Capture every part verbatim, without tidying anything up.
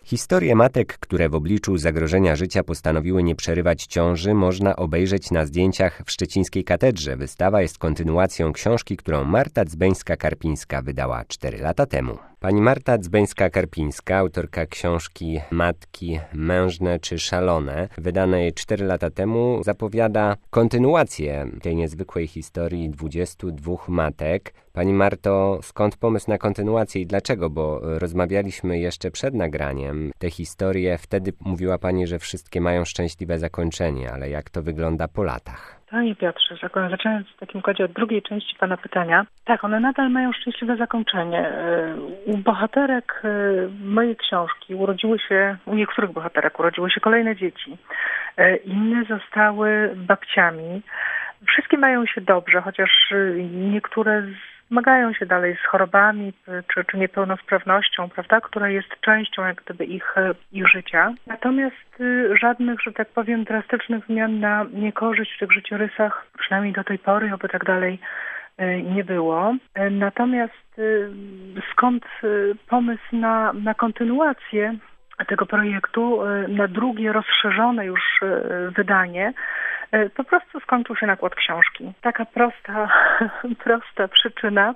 Historie matek, które w obliczu zagrożenia życia postanowiły nie przerywać ciąży, można obejrzeć na zdjęciach w szczecińskiej katedrze. Wystawa jest kontynuacją książki, którą Marta Dzbeńska-Karpińska wydała cztery lata temu. Pani Marta Dzbeńska-Karpińska, autorka książki Matki mężne czy szalone, wydanej cztery lata temu, zapowiada kontynuację tej niezwykłej historii dwudziestu dwóch matek. Pani Marto, skąd pomysł na kontynuację i dlaczego? Bo rozmawialiśmy jeszcze przed nagraniem. Te historie, wtedy mówiła Pani, że wszystkie mają szczęśliwe zakończenie, ale jak to wygląda po latach? Panie Piotrze, zaczynając w takim razie od drugiej części Pana pytania, tak, one nadal mają szczęśliwe zakończenie. U bohaterek mojej książki urodziły się, u niektórych bohaterek urodziły się kolejne dzieci. Inne zostały babciami. Wszystkie mają się dobrze, chociaż niektóre zmagają się dalej z chorobami czy, czy niepełnosprawnością, prawda, która jest częścią jak gdyby ich, ich życia. Natomiast y, żadnych, że tak powiem, drastycznych zmian na niekorzyść w tych życiorysach, przynajmniej do tej pory, oby tak dalej y, nie było. Y, natomiast y, skąd y, pomysł na, na kontynuację tego projektu, y, na drugie, rozszerzone już y, wydanie, po prostu skończył się nakład książki. Taka prosta, prosta przyczyna.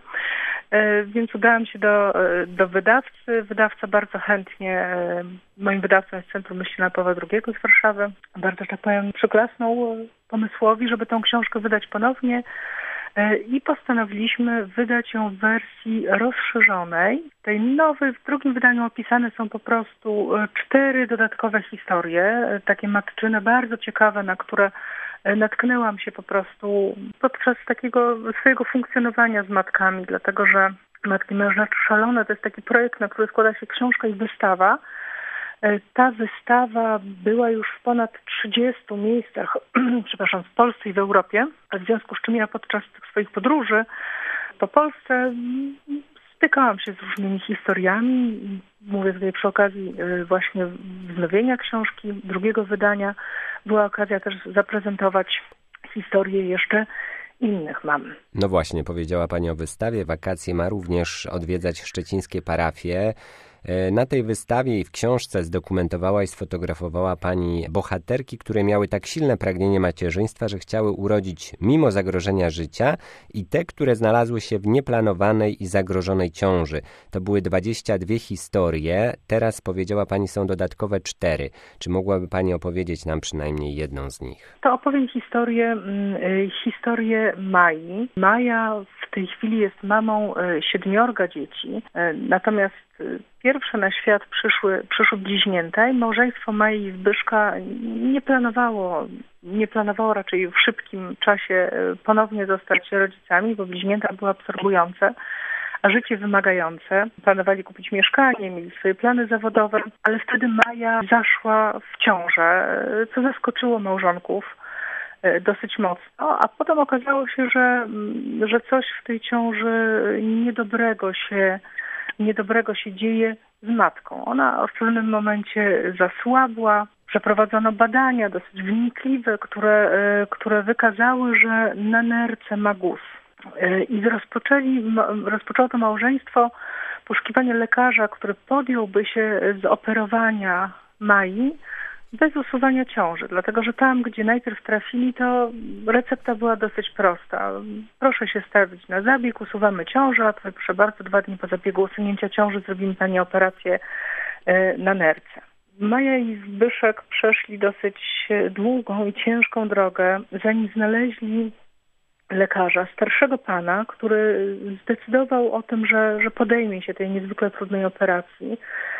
Więc udałam się do, do wydawcy. Wydawca bardzo chętnie, moim wydawcą jest Centrum Myśli Pawła drugiego z Warszawy, bardzo, tak powiem, przyklasnął pomysłowi, żeby tą książkę wydać ponownie. I postanowiliśmy wydać ją w wersji rozszerzonej. W tej nowej, w drugim wydaniu opisane są po prostu cztery dodatkowe historie, takie matczyne, bardzo ciekawe, na które natknęłam się po prostu podczas takiego swojego funkcjonowania z matkami, dlatego że Matki mężne czy szalone to jest taki projekt, na który składa się książka i wystawa. Ta wystawa była już w ponad trzydziestu miejscach, przepraszam, w Polsce i w Europie, w związku z czym ja podczas tych swoich podróży po Polsce stykałam się z różnymi historiami. Mówię tutaj przy okazji właśnie wznowienia książki, drugiego wydania. Była okazja też zaprezentować historię jeszcze innych mam. No właśnie, powiedziała Pani o wystawie. Wakacje ma również odwiedzać szczecińskie parafie. Na tej wystawie i w książce zdokumentowała i sfotografowała Pani bohaterki, które miały tak silne pragnienie macierzyństwa, że chciały urodzić mimo zagrożenia życia, i te, które znalazły się w nieplanowanej i zagrożonej ciąży. To były dwadzieścia dwie historie. Teraz, powiedziała Pani, są dodatkowe cztery. Czy mogłaby Pani opowiedzieć nam przynajmniej jedną z nich? To opowiem historię, historię Mai. Maja w tej chwili jest mamą siedmiorga dzieci, natomiast pierwsze na świat przyszły, przyszły bliźnięta i małżeństwo Mai i Zbyszka nie planowało, nie planowało raczej w szybkim czasie ponownie zostać rodzicami, bo bliźnięta były absorbujące, a życie wymagające. Planowali kupić mieszkanie, mieli swoje plany zawodowe, ale wtedy Maja zaszła w ciążę, co zaskoczyło małżonków dosyć mocno, a potem okazało się, że, że coś w tej ciąży niedobrego się niedobrego się dzieje z matką. Ona w pewnym momencie zasłabła. Przeprowadzono badania dosyć wnikliwe, które, które wykazały, że na nerce ma guz. I rozpoczęli, rozpoczęło to małżeństwo poszukiwanie lekarza, który podjąłby się zoperowania Mai bez usuwania ciąży, dlatego że tam, gdzie najpierw trafili, to recepta była dosyć prosta. Proszę się stawić na zabieg, usuwamy ciążę, a proszę bardzo, dwa dni po zabiegu usunięcia ciąży zrobimy Pani operację na nerce. Maja i Zbyszek przeszli dosyć długą i ciężką drogę, zanim znaleźli lekarza, starszego pana, który zdecydował o tym, że, że podejmie się tej niezwykle trudnej operacji.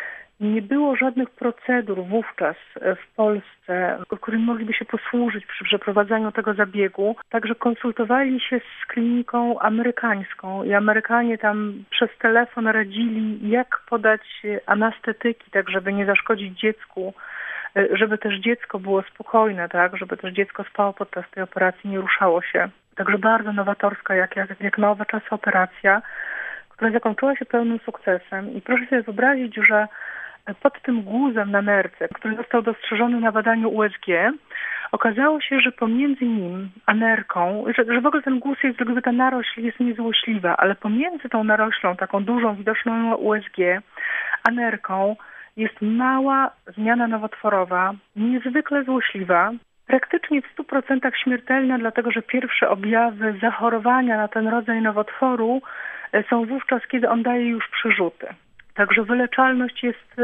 Nie było żadnych procedur wówczas w Polsce, którymi mogliby się posłużyć przy przeprowadzaniu tego zabiegu. Także konsultowali się z kliniką amerykańską i Amerykanie tam przez telefon radzili, jak podać anestetyki, tak żeby nie zaszkodzić dziecku, żeby też dziecko było spokojne, tak, żeby też dziecko spało podczas tej operacji, nie ruszało się. Także bardzo nowatorska, jak, jak, jak na owe czasy operacja, która zakończyła się pełnym sukcesem. I proszę sobie wyobrazić, że pod tym guzem na nerce, który został dostrzeżony na badaniu U S G, okazało się, że pomiędzy nim a nerką, że, że w ogóle ten guz jest, jakby ta narośl jest niezłośliwa, ale pomiędzy tą naroślą, taką dużą, widoczną U S G, a nerką jest mała zmiana nowotworowa, niezwykle złośliwa, praktycznie w stu procentach śmiertelna, dlatego że pierwsze objawy zachorowania na ten rodzaj nowotworu są wówczas, kiedy on daje już przyrzuty. Także wyleczalność jest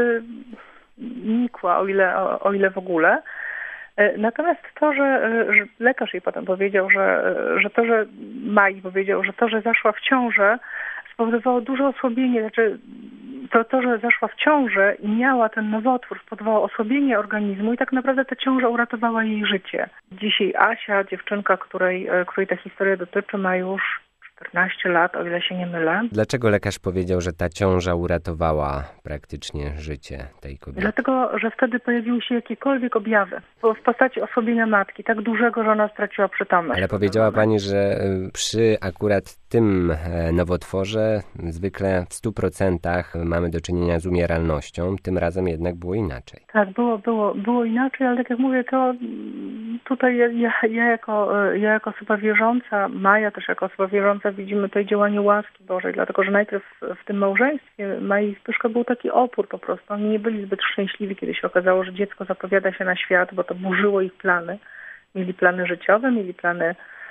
nikła, o ile, o, o ile w ogóle. Natomiast to, że, że lekarz jej potem powiedział, że, że to, że Mai powiedział, że to, że zaszła w ciążę, spowodowało duże osłabienie, znaczy to, to, że zaszła w ciążę i miała ten nowotwór, spowodowało osłabienie organizmu i tak naprawdę ta ciąża uratowała jej życie. Dzisiaj Asia, dziewczynka, której, której ta historia dotyczy, ma już czternaście lat, o ile się nie mylę. Dlaczego lekarz powiedział, że ta ciąża uratowała praktycznie życie tej kobiety? Dlatego, że wtedy pojawiły się jakiekolwiek objawy w postaci osłabienia matki, tak dużego, że ona straciła przytomność. Ale powiedziała pani, że przy akurat tym nowotworze zwykle w stu procentach mamy do czynienia z umieralnością, tym razem jednak było inaczej. Tak, było, było, było inaczej, ale tak jak mówię, to tutaj ja, ja, jako, ja jako osoba wierząca, Maja też jako osoba wierząca, widzimy tutaj działanie łaski Bożej, dlatego że najpierw w tym małżeństwie Mai i Zbyszka był taki opór po prostu. Oni nie byli zbyt szczęśliwi, kiedy się okazało, że dziecko zapowiada się na świat, bo to burzyło ich plany. Mieli plany życiowe, mieli plany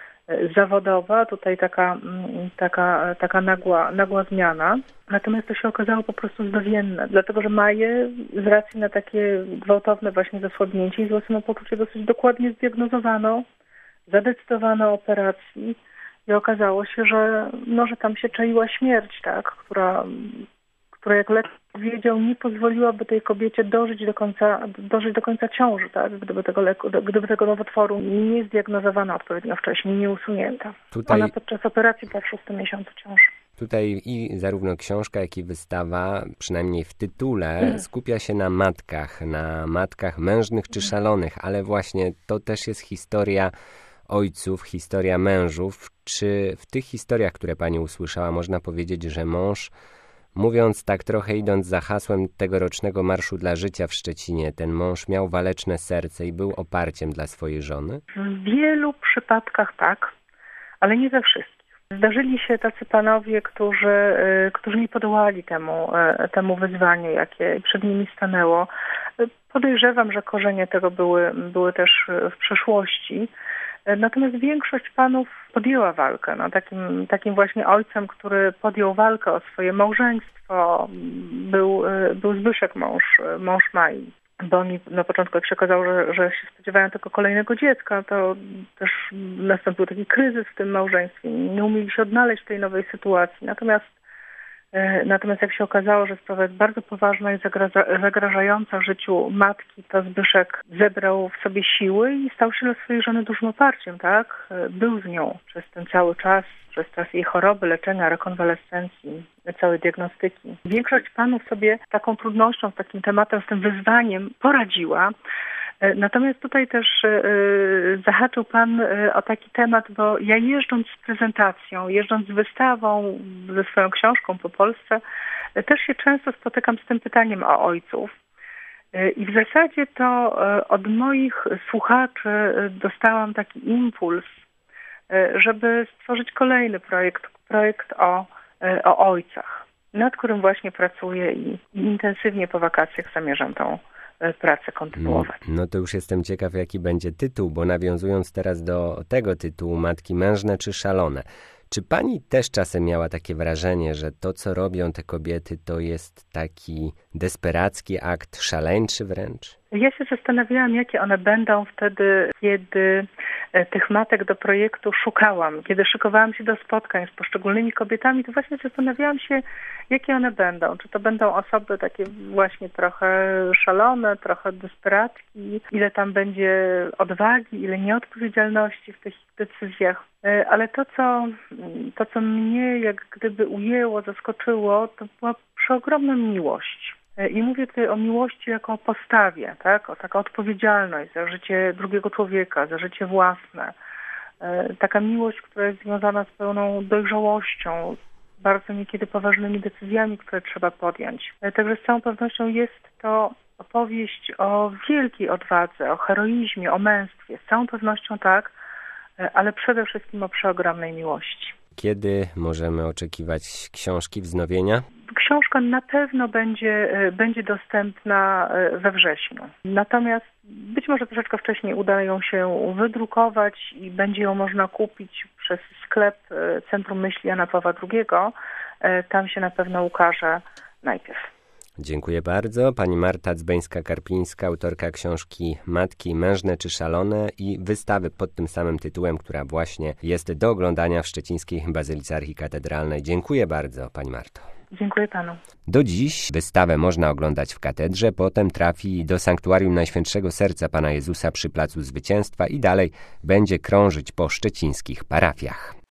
zawodowe, a tutaj taka, taka, taka nagła, nagła zmiana. Natomiast to się okazało po prostu zbawienne, dlatego że Maję z racji na takie gwałtowne właśnie zasłabnięcie i złe samopoczucie dosyć dokładnie zdiagnozowano, zadecydowano o operacji. I okazało się, że, no, że tam się czaiła śmierć, tak, która, która jak lekarz powiedział, nie pozwoliłaby tej kobiecie dożyć do końca, dożyć do końca ciąży, tak, gdyby tego, leku, gdyby tego nowotworu nie zdiagnozowano odpowiednio wcześniej, nie usunięta. Tutaj... Ona podczas operacji była w szóstym miesiącu ciąży. Tutaj i zarówno książka, jak i wystawa, przynajmniej w tytule, mm. skupia się na matkach, na matkach mężnych czy szalonych, ale właśnie to też jest historia ojców, historia mężów. Czy w tych historiach, które pani usłyszała, można powiedzieć, że mąż, mówiąc tak trochę idąc za hasłem tegorocznego Marszu dla Życia w Szczecinie, ten mąż miał waleczne serce i był oparciem dla swojej żony? W wielu przypadkach tak, ale nie we wszystkich. Zdarzyli się tacy panowie, którzy, którzy nie podołali temu, temu wyzwaniu, jakie przed nimi stanęło. Podejrzewam, że korzenie tego były, były też w przeszłości. Natomiast większość panów podjęła walkę. No, takim, takim właśnie ojcem, który podjął walkę o swoje małżeństwo, był, był Zbyszek, mąż, mąż Mai. Bo oni na początku, jak się okazało, że, że się spodziewają tylko kolejnego dziecka, to też nastąpił taki kryzys w tym małżeństwie. Nie umieli się odnaleźć w tej nowej sytuacji. Natomiast Natomiast jak się okazało, że sprawa jest bardzo poważna i zagrażająca życiu matki, to Zbyszek zebrał w sobie siły i stał się dla swojej żony dużym oparciem, tak? Był z nią przez ten cały czas, przez czas jej choroby, leczenia, rekonwalescencji, całej diagnostyki. Większość panów sobie z taką trudnością, z takim tematem, z tym wyzwaniem poradziła. Natomiast tutaj też y, zahaczył Pan y, o taki temat, bo ja jeżdżąc z prezentacją, jeżdżąc z wystawą, ze swoją książką po Polsce, y, też się często spotykam z tym pytaniem o ojców. Y, I w zasadzie to y, od moich słuchaczy y, dostałam taki impuls, y, żeby stworzyć kolejny projekt, projekt o, y, o ojcach, nad którym właśnie pracuję i, i intensywnie po wakacjach zamierzam tą pracę kontynuować. No, no to już jestem ciekaw, jaki będzie tytuł, bo nawiązując teraz do tego tytułu, Matki mężne czy szalone, czy pani też czasem miała takie wrażenie, że to, co robią te kobiety, to jest taki desperacki akt, szaleńczy wręcz? Ja się zastanawiałam, jakie one będą wtedy, kiedy tych matek do projektu szukałam. Kiedy szykowałam się do spotkań z poszczególnymi kobietami, to właśnie zastanawiałam się, jakie one będą. Czy to będą osoby takie właśnie trochę szalone, trochę desperacki, ile tam będzie odwagi, ile nieodpowiedzialności w tych decyzjach. Ale to, co, to, co mnie jak gdyby ujęło, zaskoczyło, to była przeogromna miłość. I mówię tutaj o miłości jako o postawie, tak? O taka odpowiedzialność za życie drugiego człowieka, za życie własne. Taka miłość, która jest związana z pełną dojrzałością, z bardzo niekiedy poważnymi decyzjami, które trzeba podjąć. Także z całą pewnością jest to opowieść o wielkiej odwadze, o heroizmie, o męstwie. Z całą pewnością tak, ale przede wszystkim o przeogromnej miłości. Kiedy możemy oczekiwać książki, wznowienia? książka na pewno będzie, będzie dostępna we wrześniu. Natomiast być może troszeczkę wcześniej uda ją się wydrukować i będzie ją można kupić przez sklep Centrum Myśli Jana Pawła drugiego. Tam się na pewno ukaże najpierw. Dziękuję bardzo. Pani Marta Dzbeńska-Karpińska, autorka książki Matki mężne czy szalone i wystawy pod tym samym tytułem, która właśnie jest do oglądania w szczecińskiej Bazylice Archikatedralnej. Dziękuję bardzo, pani Marto. Dziękuję panu. Do dziś wystawę można oglądać w katedrze, potem trafi do Sanktuarium Najświętszego Serca Pana Jezusa przy Placu Zwycięstwa i dalej będzie krążyć po szczecińskich parafiach.